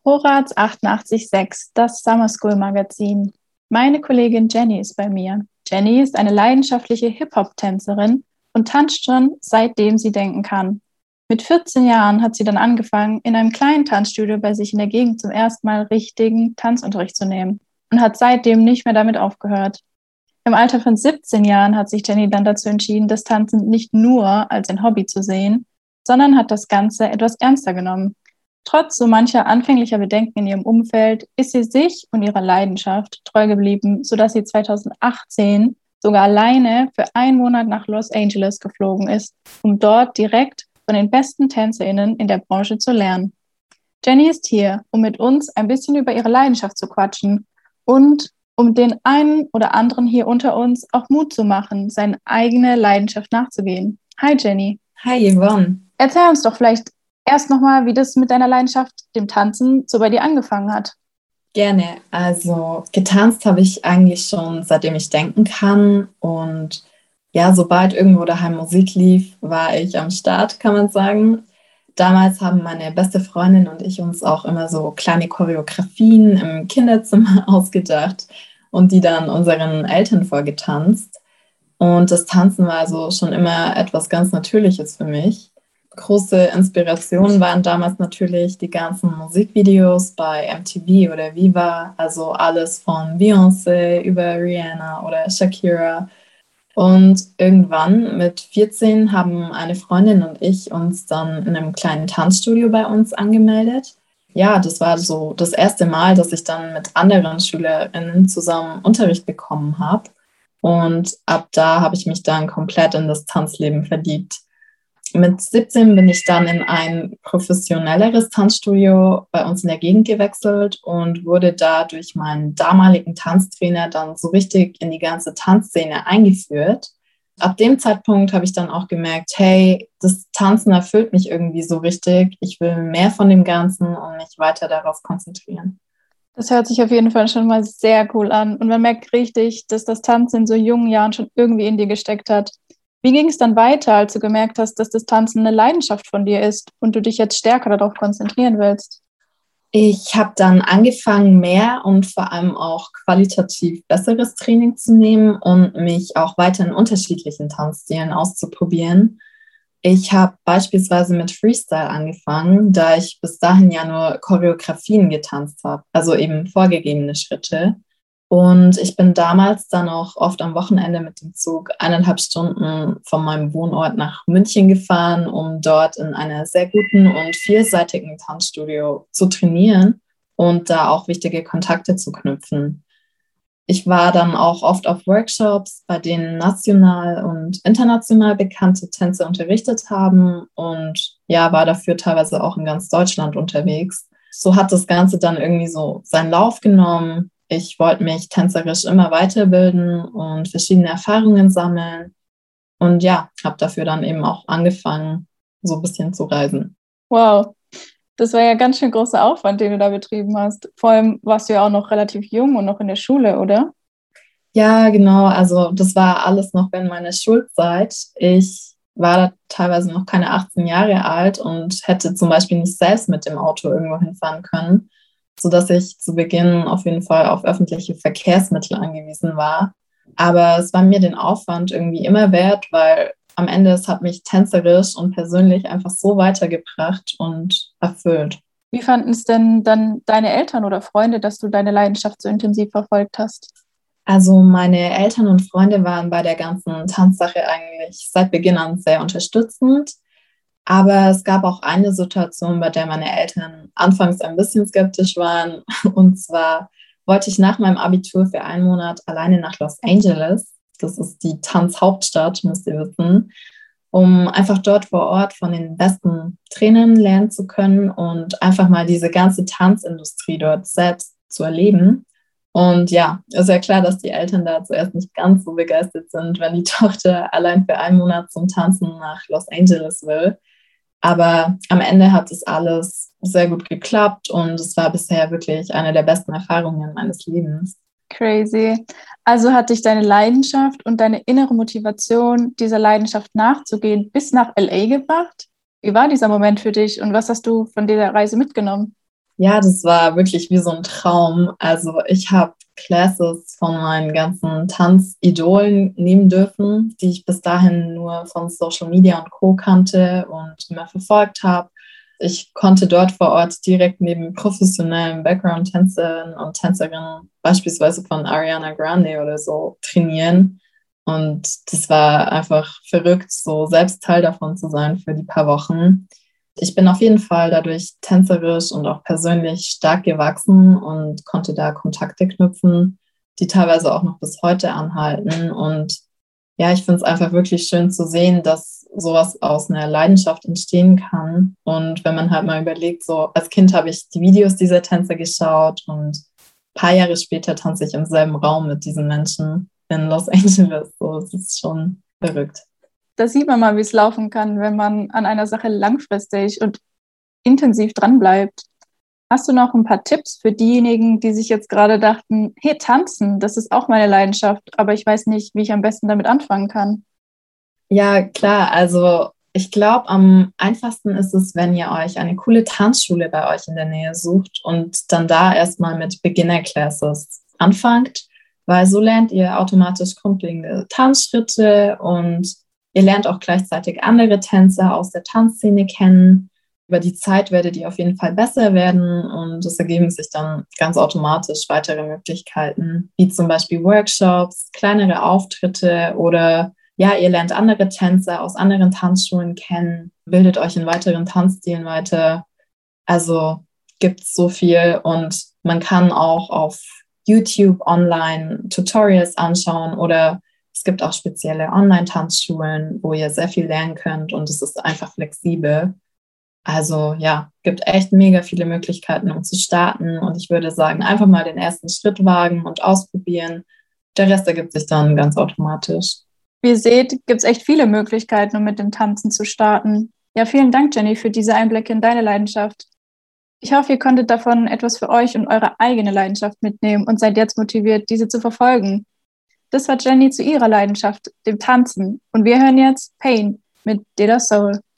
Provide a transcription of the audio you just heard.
Horaz 88.6, das Summer School Magazin. Meine Kollegin Jenny ist bei mir. Jenny ist eine leidenschaftliche Hip-Hop-Tänzerin und tanzt schon seitdem sie denken kann. Mit 14 Jahren hat sie dann angefangen, in einem kleinen Tanzstudio bei sich in der Gegend zum ersten Mal richtigen Tanzunterricht zu nehmen und hat seitdem nicht mehr damit aufgehört. Im Alter von 17 Jahren hat sich Jenny dann dazu entschieden, das Tanzen nicht nur als ein Hobby zu sehen, sondern hat das Ganze etwas ernster genommen. Trotz so mancher anfänglicher Bedenken in ihrem Umfeld ist sie sich und ihrer Leidenschaft treu geblieben, sodass sie 2018 sogar alleine für einen Monat nach Los Angeles geflogen ist, um dort direkt von den besten TänzerInnen in der Branche zu lernen. Jenny ist hier, um mit uns ein bisschen über ihre Leidenschaft zu quatschen und um den einen oder anderen hier unter uns auch Mut zu machen, seine eigene Leidenschaft nachzugehen. Hi Jenny. Hi Yvonne. Erzähl uns doch vielleicht erst nochmal, wie das mit deiner Leidenschaft, dem Tanzen, so bei dir angefangen hat. Gerne. Also getanzt habe ich eigentlich schon, seitdem ich denken kann. Und ja, sobald irgendwo daheim Musik lief, war ich am Start, kann man sagen. Damals haben meine beste Freundin und ich uns auch immer so kleine Choreografien im Kinderzimmer ausgedacht und die dann unseren Eltern vorgetanzt. Und das Tanzen war also schon immer etwas ganz Natürliches für mich. Große Inspirationen waren damals natürlich die ganzen Musikvideos bei MTV oder Viva, also alles von Beyoncé über Rihanna oder Shakira. Und irgendwann mit 14 haben eine Freundin und ich uns dann in einem kleinen Tanzstudio bei uns angemeldet. Ja, das war so das erste Mal, dass ich dann mit anderen SchülerInnen zusammen Unterricht bekommen habe. Und ab da habe ich mich dann komplett in das Tanzleben verliebt. Mit 17 bin ich dann in ein professionelleres Tanzstudio bei uns in der Gegend gewechselt und wurde da durch meinen damaligen Tanztrainer dann so richtig in die ganze Tanzszene eingeführt. Ab dem Zeitpunkt habe ich dann auch gemerkt, hey, das Tanzen erfüllt mich irgendwie so richtig. Ich will mehr von dem Ganzen und mich weiter darauf konzentrieren. Das hört sich auf jeden Fall schon mal sehr cool an. Und man merkt richtig, dass das Tanzen in so jungen Jahren schon irgendwie in dir gesteckt hat. Wie ging es dann weiter, als du gemerkt hast, dass das Tanzen eine Leidenschaft von dir ist und du dich jetzt stärker darauf konzentrieren willst? Ich habe dann angefangen, mehr und vor allem auch qualitativ besseres Training zu nehmen und mich auch weiter in unterschiedlichen Tanzstilen auszuprobieren. Ich habe beispielsweise mit Freestyle angefangen, da ich bis dahin ja nur Choreografien getanzt habe, also eben vorgegebene Schritte. Und ich bin damals dann auch oft am Wochenende mit dem Zug 1,5 Stunden von meinem Wohnort nach München gefahren, um dort in einer sehr guten und vielseitigen Tanzstudio zu trainieren und da auch wichtige Kontakte zu knüpfen. Ich war dann auch oft auf Workshops, bei denen national und international bekannte Tänzer unterrichtet haben und ja, war dafür teilweise auch in ganz Deutschland unterwegs. So hat das Ganze dann irgendwie so seinen Lauf genommen. Ich wollte mich tänzerisch immer weiterbilden und verschiedene Erfahrungen sammeln. Und ja, habe dafür dann eben auch angefangen, so ein bisschen zu reisen. Wow, das war ja ganz schön großer Aufwand, den du da betrieben hast. Vor allem warst du ja auch noch relativ jung und noch in der Schule, oder? Ja, genau. Also das war alles noch in meiner Schulzeit. Ich war da teilweise noch keine 18 Jahre alt und hätte zum Beispiel nicht selbst mit dem Auto irgendwo hinfahren können, sodass ich zu Beginn auf jeden Fall auf öffentliche Verkehrsmittel angewiesen war. Aber es war mir den Aufwand irgendwie immer wert, weil am Ende es hat mich tänzerisch und persönlich einfach so weitergebracht und erfüllt. Wie fanden es denn dann deine Eltern oder Freunde, dass du deine Leidenschaft so intensiv verfolgt hast? Also meine Eltern und Freunde waren bei der ganzen Tanzsache eigentlich seit Beginn an sehr unterstützend. Aber es gab auch eine Situation, bei der meine Eltern anfangs ein bisschen skeptisch waren. Und zwar wollte ich nach meinem Abitur für einen Monat alleine nach Los Angeles. Das ist die Tanzhauptstadt, müsst ihr wissen, um einfach dort vor Ort von den besten Trainern lernen zu können und einfach mal diese ganze Tanzindustrie dort selbst zu erleben. Und ja, ist ja klar, dass die Eltern da zuerst nicht ganz so begeistert sind, wenn die Tochter allein für einen Monat zum Tanzen nach Los Angeles will. Aber am Ende hat es alles sehr gut geklappt und es war bisher wirklich eine der besten Erfahrungen meines Lebens. Crazy. Also hat dich deine Leidenschaft und deine innere Motivation, dieser Leidenschaft nachzugehen, bis nach LA gebracht? Wie war dieser Moment für dich und was hast du von dieser Reise mitgenommen? Ja, das war wirklich wie so ein Traum. Also ich habe Classes von meinen ganzen Tanzidolen nehmen dürfen, die ich bis dahin nur von Social Media und Co. kannte und immer verfolgt habe. Ich konnte dort vor Ort direkt neben professionellen Background-Tänzerinnen und Tänzerinnen, beispielsweise von Ariana Grande oder so, trainieren. Und das war einfach verrückt, so selbst Teil davon zu sein für die paar Wochen. Ich bin auf jeden Fall dadurch tänzerisch und auch persönlich stark gewachsen und konnte da Kontakte knüpfen, die teilweise auch noch bis heute anhalten. Und ja, ich finde es einfach wirklich schön zu sehen, dass sowas aus einer Leidenschaft entstehen kann. Und wenn man halt mal überlegt, so als Kind habe ich die Videos dieser Tänzer geschaut und ein paar Jahre später tanze ich im selben Raum mit diesen Menschen in Los Angeles. So, es ist schon verrückt. Da sieht man mal, wie es laufen kann, wenn man an einer Sache langfristig und intensiv dranbleibt. Hast du noch ein paar Tipps für diejenigen, die sich jetzt gerade dachten, hey, tanzen, das ist auch meine Leidenschaft, aber ich weiß nicht, wie ich am besten damit anfangen kann? Ja, klar. Also ich glaube, am einfachsten ist es, wenn ihr euch eine coole Tanzschule bei euch in der Nähe sucht und dann da erstmal mit Beginner-Classes anfangt, weil so lernt ihr automatisch grundlegende Tanzschritte und ihr lernt auch gleichzeitig andere Tänzer aus der Tanzszene kennen. Über die Zeit werdet ihr auf jeden Fall besser werden und es ergeben sich dann ganz automatisch weitere Möglichkeiten, wie zum Beispiel Workshops, kleinere Auftritte oder ja, ihr lernt andere Tänzer aus anderen Tanzschulen kennen, bildet euch in weiteren Tanzstilen weiter. Also gibt es so viel und man kann auch auf YouTube online Tutorials anschauen oder es gibt auch spezielle Online-Tanzschulen, wo ihr sehr viel lernen könnt und es ist einfach flexibel. Also ja, gibt echt mega viele Möglichkeiten, um zu starten und ich würde sagen, einfach mal den ersten Schritt wagen und ausprobieren. Der Rest ergibt sich dann ganz automatisch. Wie ihr seht, gibt es echt viele Möglichkeiten, um mit dem Tanzen zu starten. Ja, vielen Dank, Jenny, für diese Einblicke in deine Leidenschaft. Ich hoffe, ihr konntet davon etwas für euch und eure eigene Leidenschaft mitnehmen und seid jetzt motiviert, diese zu verfolgen. Das war Jenny zu ihrer Leidenschaft, dem Tanzen. Und wir hören jetzt Pain mit De La Soul.